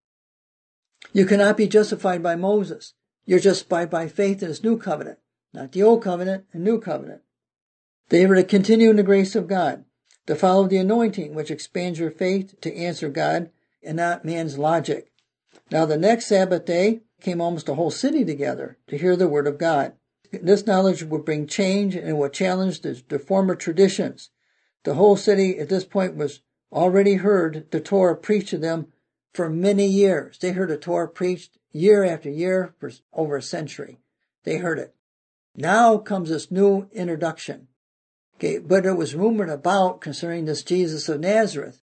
You cannot be justified by Moses. You're justified by faith in this new covenant, not the old covenant, and new covenant. They were to continue in the grace of God, to follow the anointing, which expands your faith to answer God and not man's logic. Now the next Sabbath day came almost a whole city together to hear the word of God. This knowledge would bring change and would challenge the former traditions. The whole city at this point was already heard the Torah preached to them for many years. They heard the Torah preached year after year for over a century. They heard it. Now comes this new introduction. Okay, but it was rumored about concerning this Jesus of Nazareth.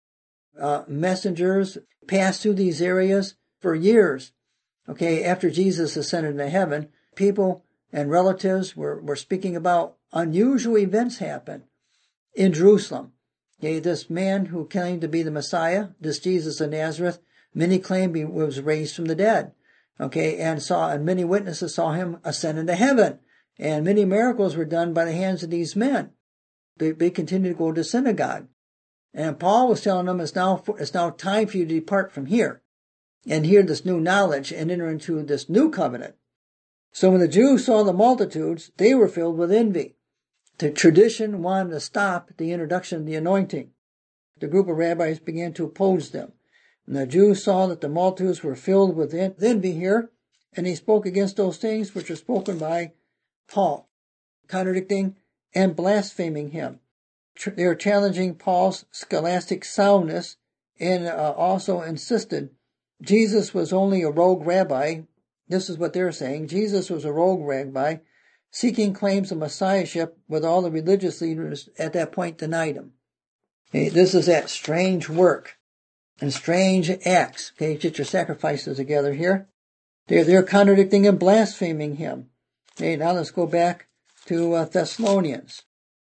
Messengers passed through these areas for years. Okay, after Jesus ascended into heaven, people and relatives were speaking about unusual events happen in Jerusalem. Okay, this man who claimed to be the Messiah, this Jesus of Nazareth, many claimed he was raised from the dead. Okay, and many witnesses saw him ascend into heaven. And many miracles were done by the hands of these men. They continued to go to synagogue. And Paul was telling them it's now time for you to depart from here and hear this new knowledge and enter into this new covenant. So when the Jews saw the multitudes, they were filled with envy. The tradition wanted to stop the introduction of the anointing. The group of rabbis began to oppose them. And the Jews saw that the multitudes were filled with envy here, and he spoke against those things which were spoken by Paul, contradicting and blaspheming him. They were challenging Paul's scholastic soundness and also insisted Jesus was only a rogue rabbi. This is what they're saying. Jesus was a rogue rabbi seeking claims of messiahship, with all the religious leaders at that point denied him. Okay, this is that strange work and strange acts. Okay, get your sacrifices together here. They're contradicting and blaspheming him. Okay, now let's go back to Thessalonians.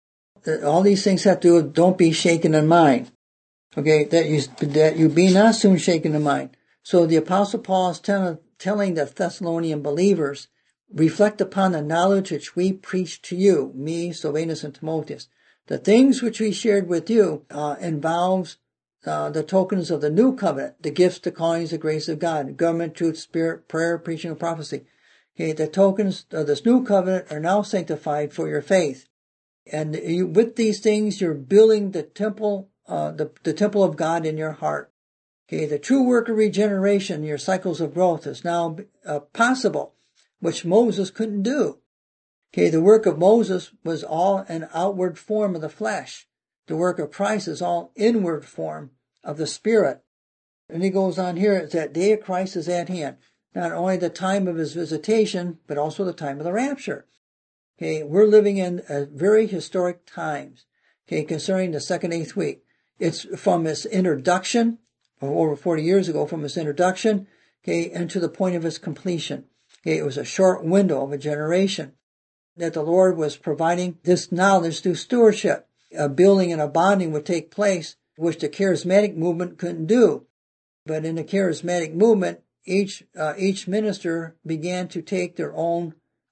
All these things have to do with don't be shaken in mind. Okay, that you be not soon shaken in mind. So the Apostle Paul is telling the Thessalonian believers, reflect upon the knowledge which we preached to you, me, Silvanus, and Timotheus. The things which we shared with you involves the tokens of the new covenant, the gifts, the callings, the grace of God, government, truth, spirit, prayer, preaching, and prophecy. Okay, the tokens of this new covenant are now sanctified for your faith. And with these things, you're building the temple, the temple of God in your heart. Okay, the true work of regeneration, your cycles of growth, is now possible, which Moses couldn't do. Okay, the work of Moses was all an outward form of the flesh. The work of Christ is all inward form of the Spirit. And he goes on here, it's that day of Christ is at hand. Not only the time of his visitation, but also the time of the rapture. Okay, we're living in very historic times. Okay, concerning the second eighth week. It's from its introduction, over 40 years ago, from its introduction, okay, and to the point of its completion. Okay, it was a short window of a generation that the Lord was providing this knowledge through stewardship. A building and a bonding would take place, which the charismatic movement couldn't do. But in the charismatic movement, each minister began to take their own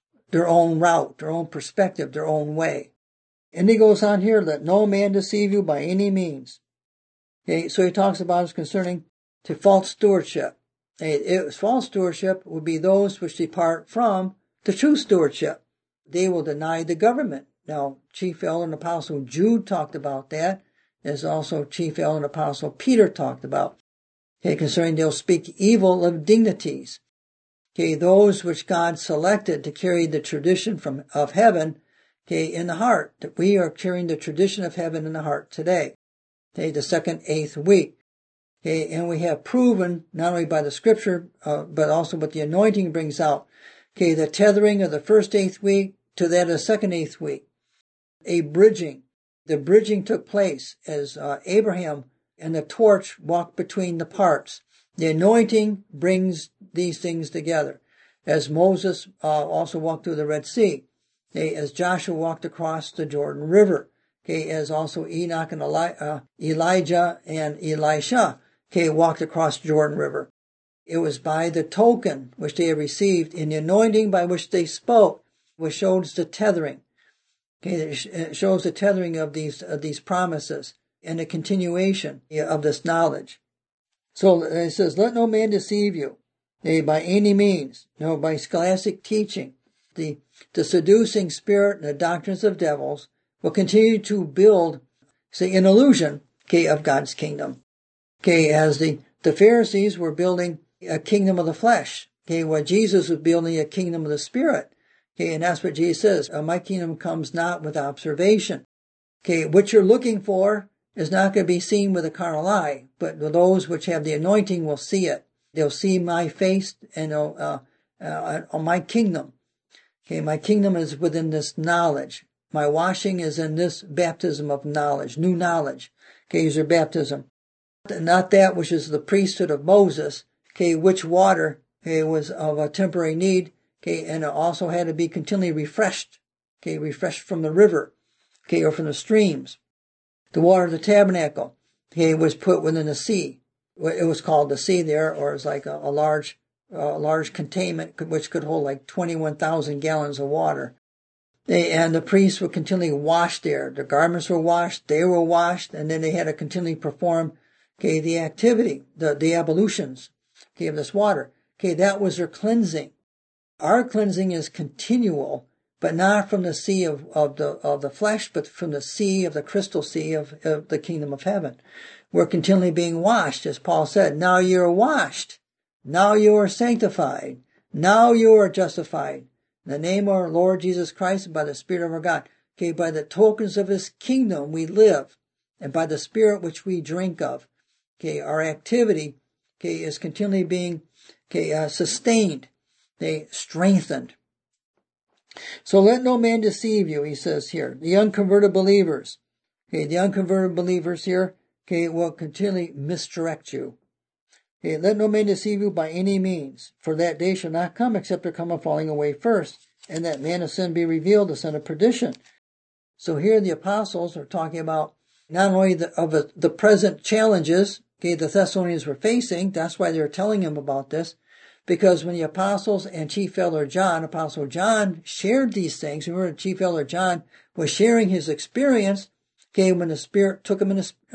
route, their own perspective, their own way. And he goes on here, let no man deceive you by any means. Okay, so he talks about it concerning to false stewardship. False stewardship would be those which depart from the true stewardship. They will deny the government. Now, Chief Elder and Apostle Jude talked about that, as also Chief Elder and Apostle Peter talked about. Okay, concerning they'll speak evil of dignities. Okay, those which God selected to carry the tradition of heaven, okay, in the heart. That we are carrying the tradition of heaven in the heart today. Okay, the second eighth week. Okay, and we have proven, not only by the scripture, but also what the anointing brings out. Okay, the tethering of the first eighth week to that of the second eighth week. A bridging. The bridging took place as Abraham and the torch walked between the parts. The anointing brings these things together. as Moses also walked through the Red Sea, okay, as Joshua walked across the Jordan River, okay, as also Enoch and Elijah and Elisha, okay, walked across the Jordan River. It was by the token which they had received in the anointing by which they spoke, which shows the tethering. Okay, it shows the tethering of these promises and the continuation of this knowledge. So it says, let no man deceive you, by any means, no, by scholastic teaching. The seducing spirit and the doctrines of devils will continue to build, an illusion, okay, of God's kingdom. Okay, as the Pharisees were building a kingdom of the flesh, okay, while Jesus was building a kingdom of the spirit. Okay, and that's what Jesus says, my kingdom comes not with observation. Okay, what you're looking for is not going to be seen with a carnal eye, but those which have the anointing will see it. They'll see my face and my kingdom. Okay, my kingdom is within this knowledge. My washing is in this baptism of knowledge, new knowledge. Okay, is your baptism. Not that which is the priesthood of Moses, okay, which water, okay, was of a temporary need, okay, and it also had to be continually refreshed, okay, refreshed from the river, okay, or from the streams. The water of the tabernacle, okay, was put within the sea. It was called the sea there, or it's like a large containment which could hold like 21,000 gallons of water. And the priests would continually wash there. The garments were washed, they were washed, and then they had to continually perform, okay, the activity, the ablutions, okay, of this water. Okay, that was their cleansing. Our cleansing is continual, but not from the sea of the flesh, but from the sea of the crystal sea of the kingdom of heaven. We're continually being washed, as Paul said. Now you're washed. Now you are sanctified. Now you are justified. In the name of our Lord Jesus Christ and by the Spirit of our God. Okay, by the tokens of His kingdom we live, and by the Spirit which we drink of. Okay, our activity, okay, is continually being, sustained, strengthened. So let no man deceive you, he says here. The unconverted believers. Okay, the unconverted believers here, okay, will continually misdirect you. Okay, let no man deceive you by any means, for that day shall not come except there come a falling away first, and that man of sin be revealed, the son of perdition. So here the apostles are talking about not only the present challenges, okay, the Thessalonians were facing, that's why they're telling him about this, because when the apostles and Chief Elder John, Apostle John, shared these things, remember Chief Elder John was sharing his experience, okay, when the Spirit took him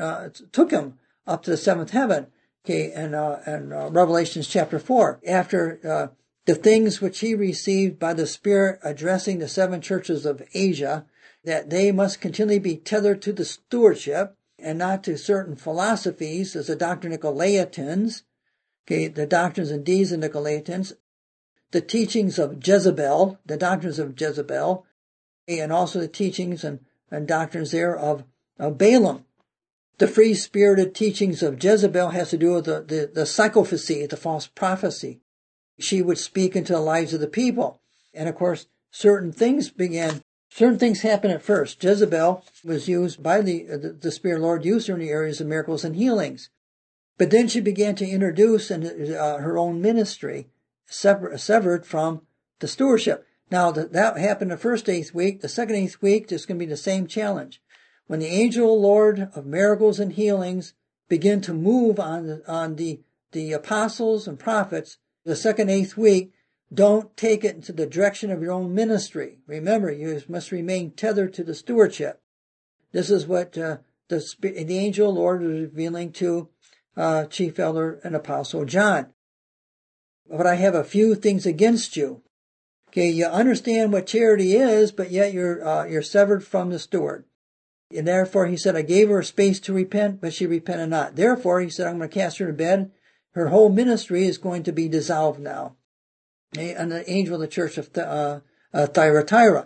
up to the seventh heaven, okay, and Revelations chapter 4, after the things which he received by the Spirit addressing the 7 churches of Asia, that they must continually be tethered to the stewardship and not to certain philosophies, as the doctrine of Nicolaitans, okay, the doctrines and deeds of Nicolaitans, the teachings of Jezebel, the doctrines of Jezebel, and also the teachings and doctrines there of Balaam. The free-spirited teachings of Jezebel has to do with the psychophacy, the false prophecy. She would speak into the lives of the people. And of course, certain things happen at first. Jezebel was used by the Spirit of the Lord, used her in the areas of miracles and healings. But then she began to introduce her own ministry, severed from the stewardship. Now, that happened the first 8th week. The second 8th week, there's going to be the same challenge. When the angel of the Lord of miracles and healings begin to move on the apostles and prophets, the second 8th week, don't take it into the direction of your own ministry. Remember, you must remain tethered to the stewardship. This is what the angel of the Lord was revealing to Chief Elder and Apostle John. But I have a few things against you. Okay, you understand what charity is, but yet you're severed from the steward. And therefore, he said, I gave her a space to repent, but she repented not. Therefore, he said, I'm going to cast her to bed. Her whole ministry is going to be dissolved now. And the angel of the church of Thyatira.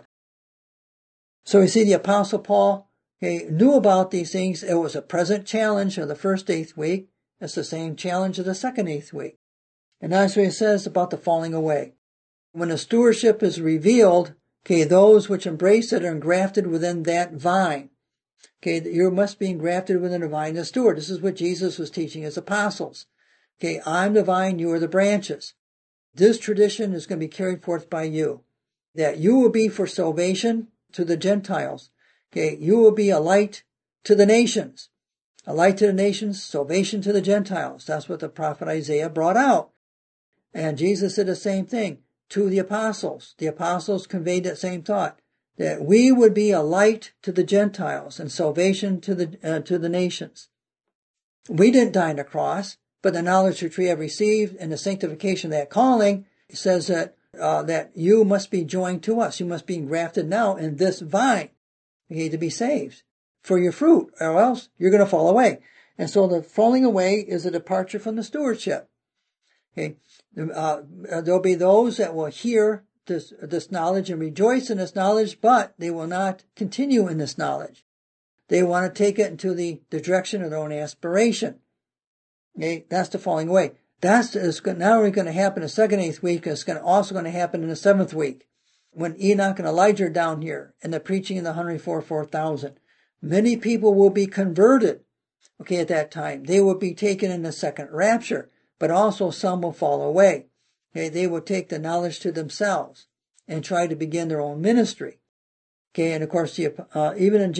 So we see the Apostle Paul knew about these things. It was a present challenge of the first 8th week. It's the same challenge of the second 8th week. And that's what he says about the falling away. When the stewardship is revealed, those which embrace it are engrafted within that vine. You must be engrafted within the vine of the steward. This is what Jesus was teaching his apostles. I'm the vine, you are the branches. this tradition is going to be carried forth by you, that you will be for salvation to the Gentiles. Okay, you will be a light to the nations. A light to the nations, salvation to the Gentiles. That's what the prophet Isaiah brought out. And Jesus did the same thing to the apostles. The apostles conveyed that same thought, that we would be a light to the Gentiles and salvation to the nations. We didn't die on the cross, but the knowledge which we have received and the sanctification of that calling says that you must be joined to us. You must be engrafted now in this vine, okay, to be saved for your fruit, or else you're going to fall away. And so the falling away is a departure from the stewardship. Okay, there'll be those that will hear this knowledge and rejoice in this knowledge, but they will not continue in this knowledge. They want to take it into the direction of their own aspiration. Okay, that's the falling away. That's not only going to happen in the second eighth week, it's also going to happen in the seventh week, when Enoch and Elijah are down here and the preaching of the 144,000. Many people will be converted, okay, at that time. They will be taken in the second rapture, but also some will fall away. Okay, they will take the knowledge to themselves and try to begin their own ministry. Okay, and of course, even in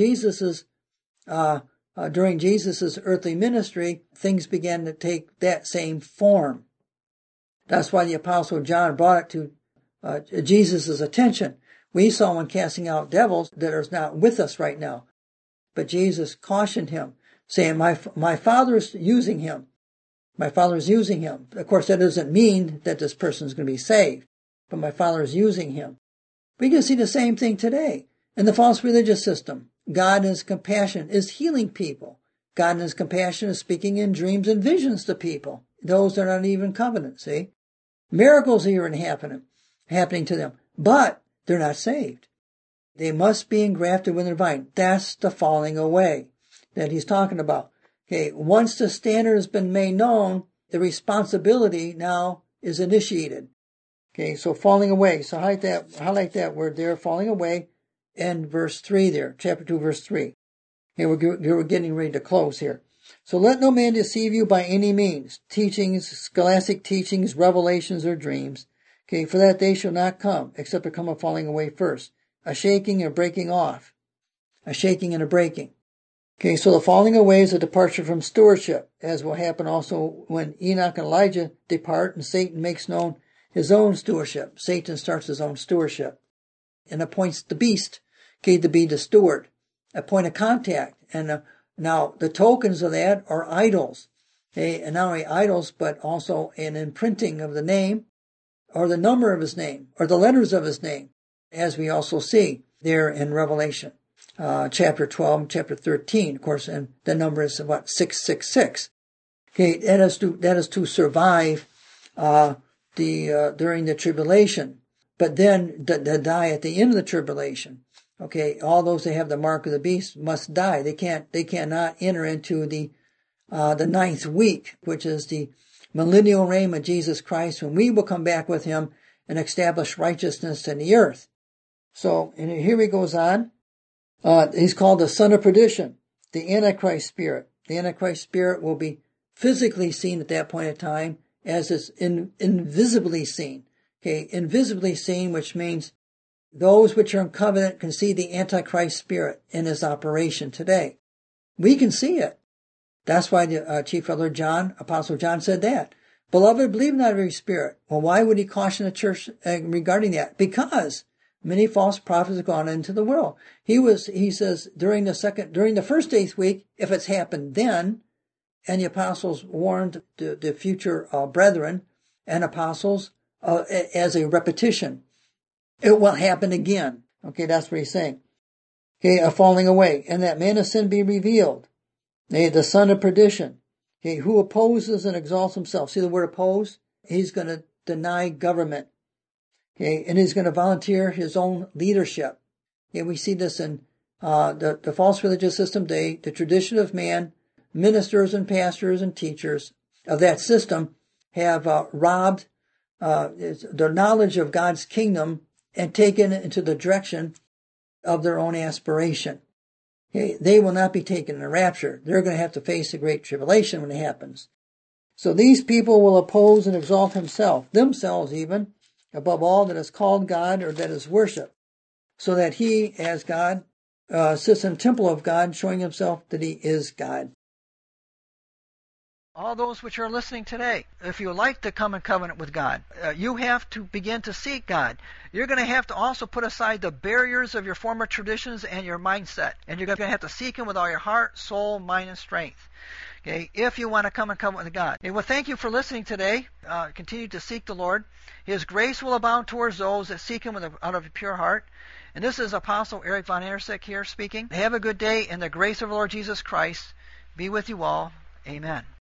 during Jesus's earthly ministry, things began to take that same form. That's why the Apostle John brought it to Jesus' attention. We saw one casting out devils that is not with us right now. But Jesus cautioned him, saying, my Father is using him. My Father is using him. Of course, that doesn't mean that this person is going to be saved, but my Father is using him. We can see the same thing today in the false religious system. God in His compassion is healing people. God in His compassion is speaking in dreams and visions to people. Those that are not even covenant, see? Miracles are even happening to them, but they're not saved. They must be engrafted with the vine. That's the falling away that he's talking about. Okay, once the standard has been made known, the now is initiated. Okay, so falling away. So highlight that word there, falling away, in verse 3 there, chapter 2, verse 3. Okay, we're getting ready to close here. So let no man deceive you by any means, teachings, scholastic teachings, revelations, or dreams. Okay, for that day shall not come, except there come a falling away first, a shaking and breaking off, a shaking and a breaking. Okay, so the falling away is a departure from stewardship, as will happen also when Enoch and Elijah depart and Satan makes known his own stewardship. Satan starts his own stewardship and appoints the beast, okay, to be the steward, a point of contact. And now the tokens of that are idols, okay, and not only idols, but also an imprinting of the name or the number of his name or the letters of his name, as we also see there in Revelation. Chapter 12 and chapter 13, of course, and the number is 666. Okay, that is to survive during the tribulation, but then to die at the end of the tribulation. Okay, all those that have the mark of the beast must die. They cannot enter into the ninth week, which is the millennial reign of Jesus Christ, when we will come back with him and establish righteousness in the earth. So, and here he goes on. He's called the son of perdition, the Antichrist spirit. The Antichrist spirit will be physically seen at that point in time as it's invisibly seen. Okay, invisibly seen, which means those which are in covenant can see the Antichrist spirit in his operation today. We can see it. That's why the chief elder John, Apostle John, said that. Beloved, believe not every spirit. Well, why would he caution the church regarding that? Because many false prophets have gone into the world. He says during the first eighth week, if it's happened then, and the apostles warned the future brethren and apostles as a repetition, it will happen again. Okay, that's what he's saying. Okay, a falling away, and that man of sin be revealed. The son of perdition. Okay, who opposes and exalts himself. See the word oppose? He's going to deny government. Okay, and he's going to volunteer his own leadership. Okay, we see this in the false religious system today, the tradition of man. Ministers and pastors and teachers of that system have robbed the knowledge of God's kingdom and taken it into the direction of their own aspiration. Okay, they will not be taken in the rapture. They're going to have to face the great tribulation when it happens. So these people will oppose and exalt themselves even, above all that is called God or that is worshipped, so that he, as God, sits in the temple of God, showing himself that he is God. All those which are listening today, if you would like to come in covenant with God, you have to begin to seek God. You're going to have to also put aside the barriers of your former traditions and your mindset. And you're going to have to seek him with all your heart, soul, mind, and strength. Okay, if you want to come in covenant with God. Okay, well, thank you for listening today. Continue to seek the Lord. His grace will abound towards those that seek him out of a pure heart. And this is Apostle Eric Von Intersek here speaking. Have a good day, and the grace of the Lord Jesus Christ be with you all. Amen.